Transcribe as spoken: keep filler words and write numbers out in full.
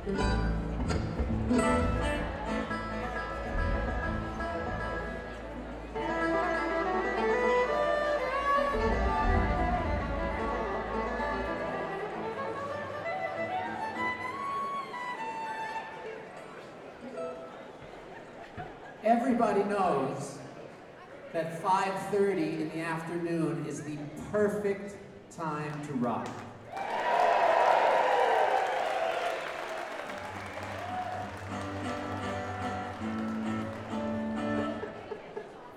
Everybody knows that five thirty in the afternoon is the perfect time to rock.